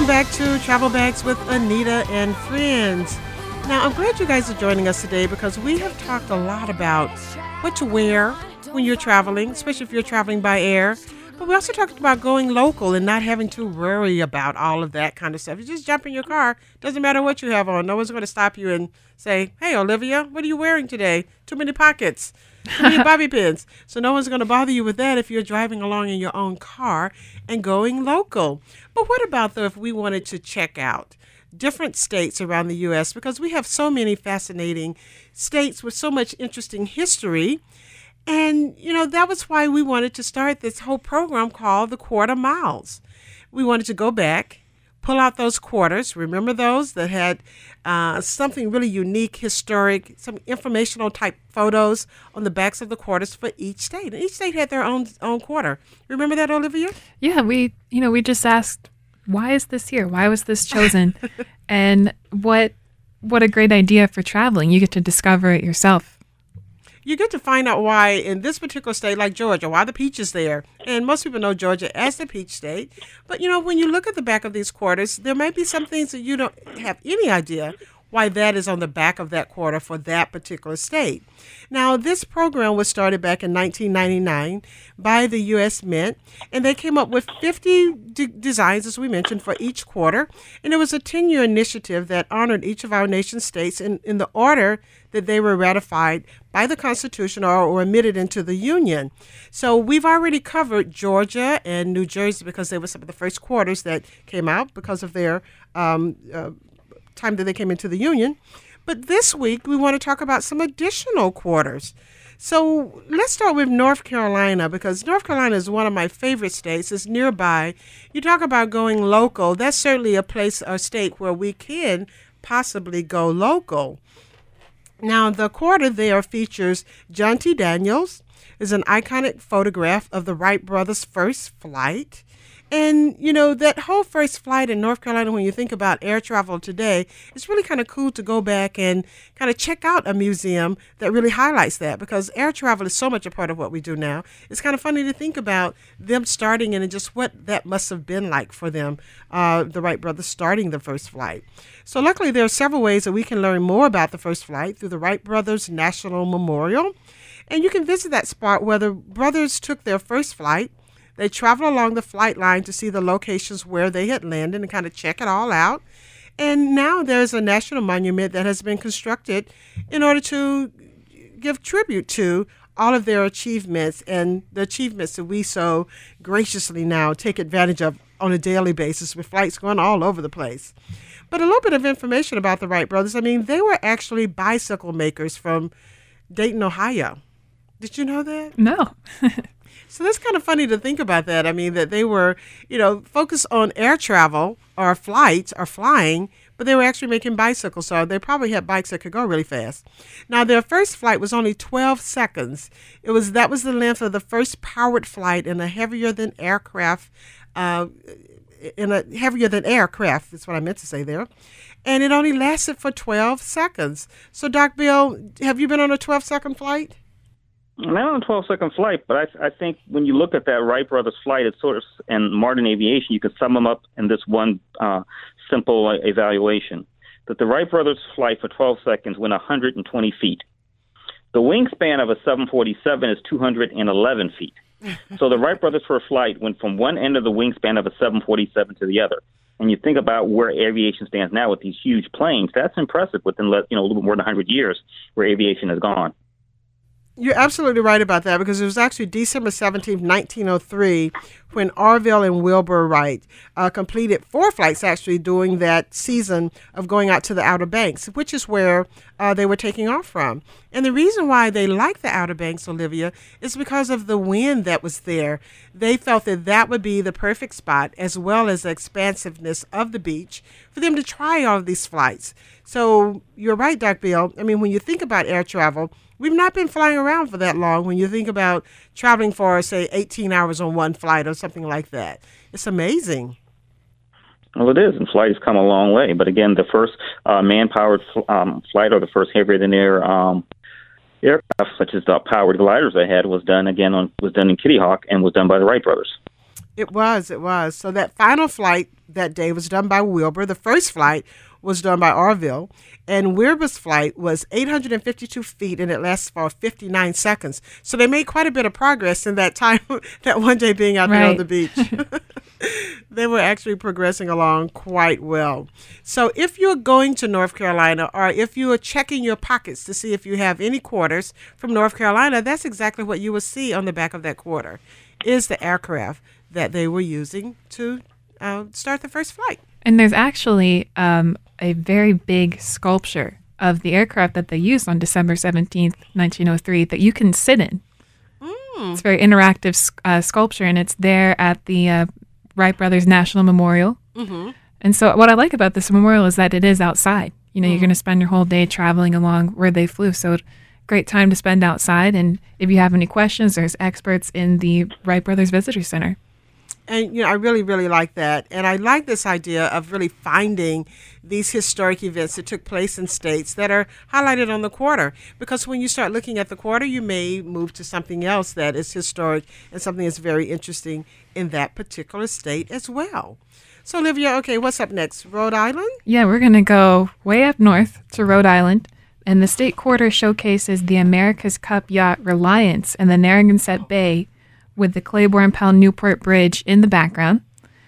Welcome back to Travel Bags with Anita and Friends. Now, I'm glad you guys are joining us today because we have talked a lot about what to wear when you're traveling, especially if you're traveling by air. But we also talked about going local and not having to worry about all of that kind of stuff. You just jump in your car. Doesn't matter what you have on. No one's going to stop you and say, "Hey, Olivia, what are you wearing today? Too many pockets. Too many bobby pins." So no one's going to bother you with that if you're driving along in your own car and going local. But what about, though, if we wanted to check out different states around the U.S., because we have so many fascinating states with so much interesting history. And, that was why we wanted to start this whole program called the Quarter Miles. We wanted to go back, pull out those quarters. Remember those that had something really unique, historic, some informational type photos on the backs of the quarters for each state. And each state had their own quarter. Remember that, Olivia? Yeah, we just asked, why is this here? Why was this chosen? And what a great idea for traveling. You get to discover it yourself. You get to find out why in this particular state, like Georgia, why the peach is there. And most people know Georgia as the peach state. But, when you look at the back of these quarters, there might be some things that you don't have any idea why that is on the back of that quarter for that particular state. Now, this program was started back in 1999 by the U.S. Mint, and they came up with 50 designs, as we mentioned, for each quarter. And it was a 10-year initiative that honored each of our nation states in the order that they were ratified by the Constitution or admitted into the Union. So we've already covered Georgia and New Jersey because they were some of the first quarters that came out because of their time that they came into the Union. But this week, we want to talk about some additional quarters. So let's start with North Carolina, because North Carolina is one of my favorite states. It's nearby. You talk about going local. That's certainly a place or state where we can possibly go local. Now, the quarter there features John T. Daniels, is an iconic photograph of the Wright brothers' first flight. And, that whole first flight in North Carolina, when you think about air travel today, it's really kind of cool to go back and kind of check out a museum that really highlights that, because air travel is so much a part of what we do now. It's kind of funny to think about them starting and just what that must have been like for them, the Wright brothers starting the first flight. So luckily, there are several ways that we can learn more about the first flight through the Wright Brothers National Memorial. And you can visit that spot where the brothers took their first flight. They travel along the flight line to see the locations where they had landed and kind of check it all out. And now there's a national monument that has been constructed in order to give tribute to all of their achievements and the achievements that we so graciously now take advantage of on a daily basis with flights going all over the place. But a little bit of information about the Wright brothers. They were actually bicycle makers from Dayton, Ohio. Did you know that? No. So that's kind of funny to think about that. That they were, focused on air travel or flights or flying, but they were actually making bicycles. So they probably had bikes that could go really fast. Now, their first flight was only 12 seconds. That was the length of the first powered flight in a heavier than aircraft. That's what I meant to say there. And it only lasted for 12 seconds. So, Doc Bill, have you been on a 12-second flight? Not on a 12-second flight, but I think when you look at that Wright brothers flight, it's sort of, and modern aviation, you can sum them up in this one simple evaluation. That the Wright brothers flight for 12 seconds went 120 feet. The wingspan of a 747 is 211 feet. So the Wright brothers for a flight went from one end of the wingspan of a 747 to the other. And you think about where aviation stands now with these huge planes, that's impressive within a little bit more than 100 years where aviation has gone. You're absolutely right about that, because it was actually December 17th, 1903, when Orville and Wilbur Wright completed 4 flights actually during that season of going out to the Outer Banks, which is where they were taking off from. And the reason why they liked the Outer Banks, Olivia, is because of the wind that was there. They felt that that would be the perfect spot, as well as the expansiveness of the beach, for them to try all of these flights. So you're right, Doc Bill. When you think about air travel, we've not been flying around for that long. When you think about traveling for, say, 18 hours on one flight or something like that, it's amazing. Well, it is, and flight has come a long way. But again, the first man-powered flight, or the first heavier-than-air aircraft, such as the powered gliders they had, was done in Kitty Hawk and was done by the Wright brothers. It was, it was. So that final flight that day was done by Wilbur. The first flight was done by Orville. And Wilbur's flight was 852 feet, and it lasted for 59 seconds. So they made quite a bit of progress in that time, that one day being out there on the beach. They were actually progressing along quite well. So if you're going to North Carolina, or if you are checking your pockets to see if you have any quarters from North Carolina, that's exactly what you will see on the back of that quarter, is the aircraft that they were using to start the first flight. And there's actually a very big sculpture of the aircraft that they used on December 17th, 1903, that you can sit in. It's a very interactive sculpture, and it's there at the Wright Brothers National Memorial. Mm-hmm. And so what I like about this memorial is that it is outside. You know, you're going to spend your whole day traveling along where they flew. So great time to spend outside. And if you have any questions, there's experts in the Wright Brothers Visitor Center. And, you know, I really, really like that. And I like this idea of really finding these historic events that took place in states that are highlighted on the quarter. Because when you start looking at the quarter, you may move to something else that is historic and something that's very interesting in that particular state as well. So, Olivia, okay, what's up next? Rhode Island? Yeah, we're going to go way up north to Rhode Island. And the state quarter showcases the America's Cup yacht Reliance in the Narragansett Bay, with the Claiborne Pell Newport Bridge in the background.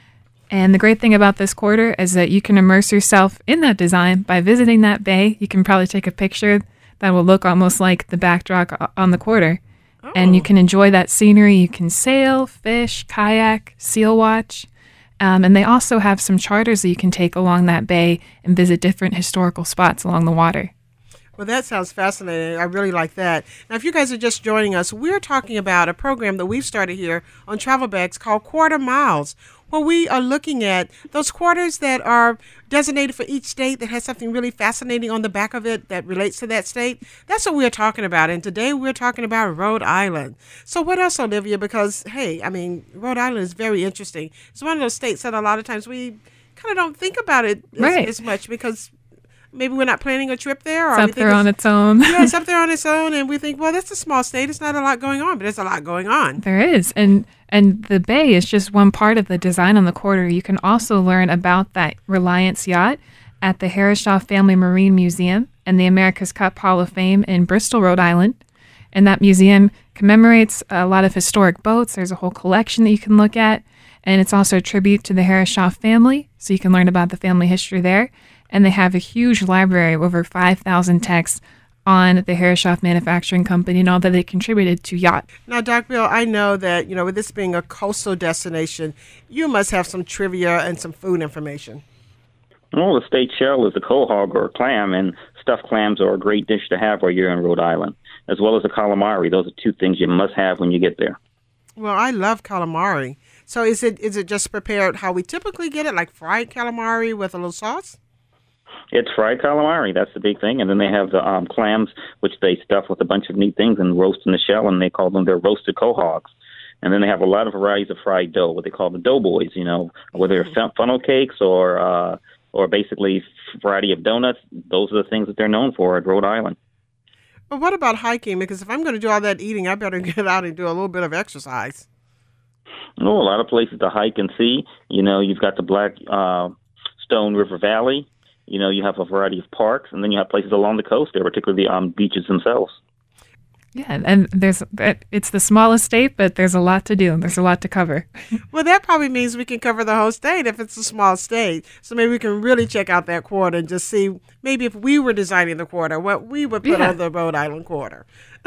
And the great thing about this quarter is that you can immerse yourself in that design by visiting that bay. You can probably take a picture that will look almost like the backdrop on the quarter. Oh. And you can enjoy that scenery. You can sail, fish, kayak, seal watch. And they also have some charters that you can take along that bay and visit different historical spots along the water. Well, that sounds fascinating. I really like that. Now, if you guys are just joining us, we're talking about a program that we've started here on Travel Bags called Quarter Miles, where we are looking at those quarters that are designated for each state that has something really fascinating on the back of it that relates to that state. That's what we're talking about. And today we're talking about Rhode Island. So what else, Olivia? Because, hey, I mean, Rhode Island is very interesting. It's one of those states that a lot of times we kind of don't think about it as much because maybe we're not planning a trip there. Or it's up there on its own. Yeah, it's up there on its own. And we think, well, that's a small state. It's not a lot going on, but there's a lot going on. There is. And the bay is just one part of the design on the quarter. You can also learn about that Reliance yacht at the Harris-Shaw Family Marine Museum and the America's Cup Hall of Fame in Bristol, Rhode Island. And that museum commemorates a lot of historic boats. There's a whole collection that you can look at. And it's also a tribute to the Harris-Shaw family, so you can learn about the family history there. And they have a huge library of over 5,000 texts on the Harris-Shaw Manufacturing Company and all that they contributed to yacht. Now, Doc Bill, I know that, you know, with this being a coastal destination, you must have some trivia and some food information. Well, the state shell is a quahog or a clam, and stuffed clams are a great dish to have while you're in Rhode Island, as well as the calamari. Those are two things you must have when you get there. Well, I love calamari. So is it just prepared how we typically get it, like fried calamari with a little sauce? It's fried calamari. That's the big thing. And then they have the clams, which they stuff with a bunch of neat things and roast in the shell, and they call them their roasted quahogs. And then they have a lot of varieties of fried dough, what they call the doughboys, you know, whether they're funnel cakes or basically a variety of donuts. Those are the things that they're known for at Rhode Island. But what about hiking? Because if I'm going to do all that eating, I better get out and do a little bit of exercise. Oh, a lot of places to hike and see. You know, you've got the Blackstone River Valley. You know, you have a variety of parks, and then you have places along the coast there, particularly beaches themselves. Yeah, and it's the smallest state, but there's a lot to do. There's a lot to cover. Well, that probably means we can cover the whole state if it's a small state. So maybe we can really check out that quarter and just see maybe if we were designing the quarter, what we would put on the Rhode Island quarter.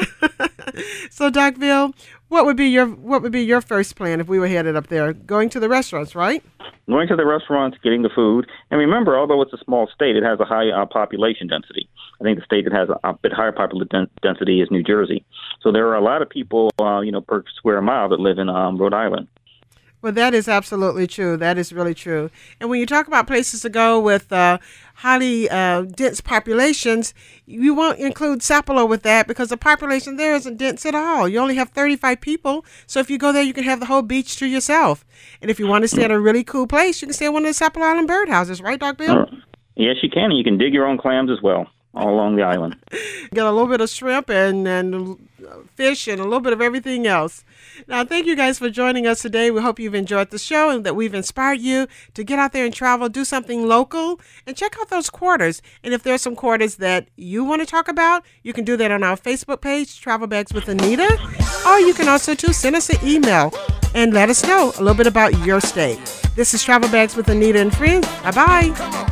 So, Doc Bill, what would be your first plan if we were headed up there? Going to the restaurants, right? Going to the restaurants, getting the food. And remember, although it's a small state, it has a high population density. I think the state that has a bit higher population density is New Jersey. So there are a lot of people, per square mile that live in Rhode Island. Well, that is absolutely true. That is really true. And when you talk about places to go with highly dense populations, you won't include Sapelo with that because the population there isn't dense at all. You only have 35 people. So if you go there, you can have the whole beach to yourself. And if you want to stay at a really cool place, you can stay at one of the Sapelo Island birdhouses, right, Doc Bill? Yes, you can. And you can dig your own clams as well. all along the island. Get a little bit of shrimp and fish and a little bit of everything else. Now, thank you guys for joining us today. We hope you've enjoyed the show and that we've inspired you to get out there and travel, do something local, and check out those quarters. And if there's some quarters that you want to talk about, you can do that on our Facebook page, Travel Bags with Anita, or you can also send us an email and let us know a little bit about your state. This is Travel Bags with Anita and friends. Bye-bye.